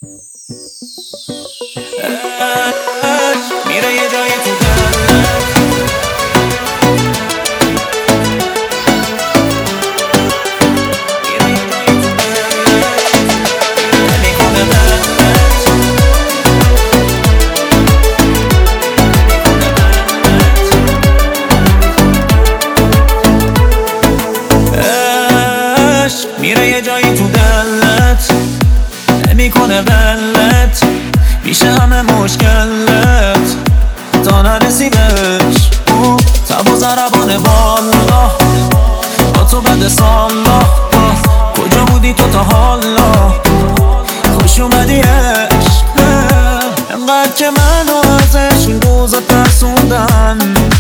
میره یه جایی تو دلت، میره یه جایی تو دلت، نمیکنه قلبت، عشق میره یه جایی تو دلت، نمیکنه قلت، میشه همه مشکلت تا نرسی بهش. تب و ضربان بالا با تو بده سالا، کجا بودی تو تا حالا؟ خوش اومدی عشق، انقدر که منو ازش این روزا ترسوندن،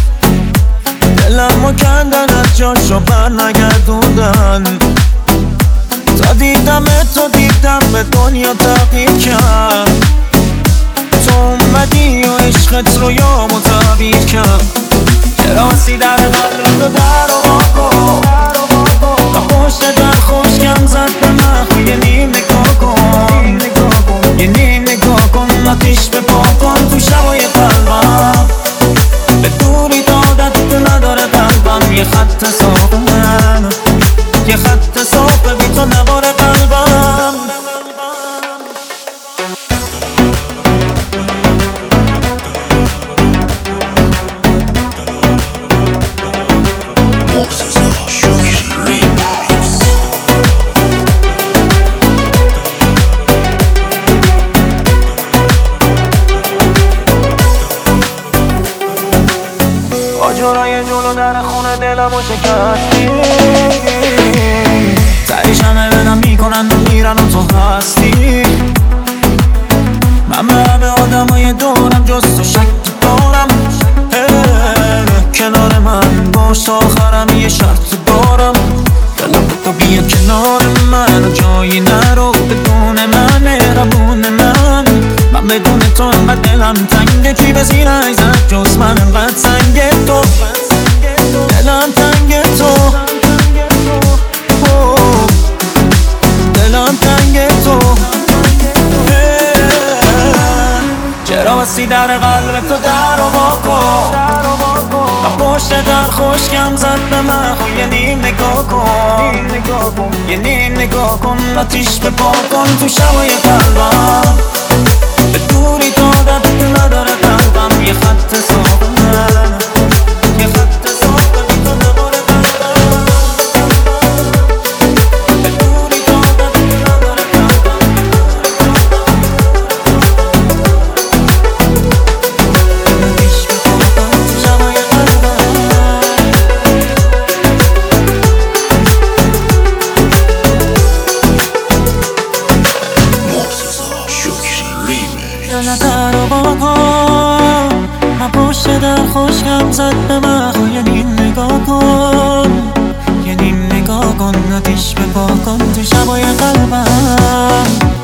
دلمو کندن از جاشو بر نگردوندن. تا دیدم به دنیا تغییر کرد، تو اومدی و عشقت رو یامو تعبیر کرد. چرا سی در قلب رو در و واکن، تا پشت در خوشگم زد به من. یه نیم نگاه کن، یه نیم نگاه کن، آتیش به پا کن تو شبای قلبم. به دوری دادت نداره قلبم، یه خط صاف من، یه خط صاف بی تو نباره قلبم. آجرای جلو در خونه دلمو شکستی، تریش همه بدم میکنن و میرن و تو هستی. من به همه آدمای دورم جز تو شک دارم، کنار من باش تا آخرم یه شرط دارم. دلم به تو بیا کنار من و جایی نرو بدون من، مهربون من بدون تو انقدر دلم تنگه. چی به زیرش زد جز من انقدر سنگ تو، دلم تنگ تو، دلم تنگ تو. چرا بستی در قلب تو در و واکن، تا پشت در خوشگم زد به من. یه نیم نگاه کن، یه نیم نگاه کن، آتیش به پا کن تو شبای قلبم. به دوری دادت نداره قلبم، یه خط صاف من، یه خط صاف بی تو نباره قلبم. به دوری دادت نداره قلبم، آتیش به پا کن تو شبای قلبم. دل در و باکن، من پشت در خوشگم زد به من. یه نیم نگاه کن، یه نیم نگاه کن، آتیش به پا کن تو شبای قلبم.